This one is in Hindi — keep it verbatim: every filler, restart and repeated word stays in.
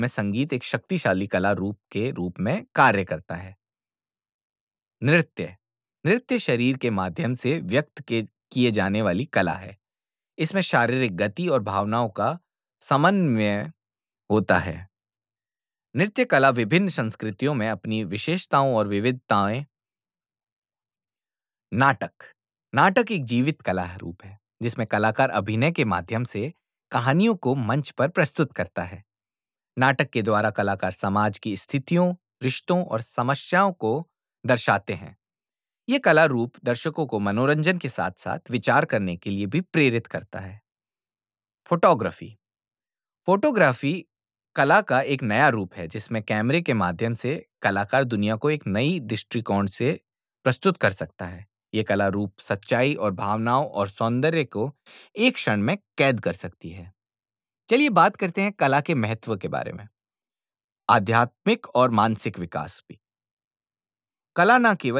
में संगीत एक शक्तिशाली कला रूप के रूप में कार्य करता है। नृत्य नृत्य शरीर के माध्यम से व्यक्त के किए जाने वाली कला है। इसमें शारीरिक गति और भावनाओं का समन्वय होता है। नृत्य कला विभिन्न संस्कृतियों में अपनी विशेषताओं और विविधताएं। नाटक नाटक एक जीवित कला रूप है जिसमें कलाकार अभिनय के माध्यम से कहानियों को मंच पर प्रस्तुत करता है। नाटक के द्वारा कलाकार समाज की स्थितियों, रिश्तों और समस्याओं को दर्शाते हैं। ये कला रूप दर्शकों को मनोरंजन के साथ साथ विचार करने के लिए भी प्रेरित करता है। फोटोग्राफी फोटोग्राफी कला का एक नया रूप है जिसमें कैमरे के माध्यम से कलाकार दुनिया को एक नई दृष्टिकोण से प्रस्तुत कर सकता है। ये कला रूप सच्चाई और भावनाओं और सौंदर्य को एक क्षण में कैद कर सकती है। चलिए बात करते हैं कला के महत्व के बारे में। आध्यात्मिक और मानसिक विकास भी। कला न केवल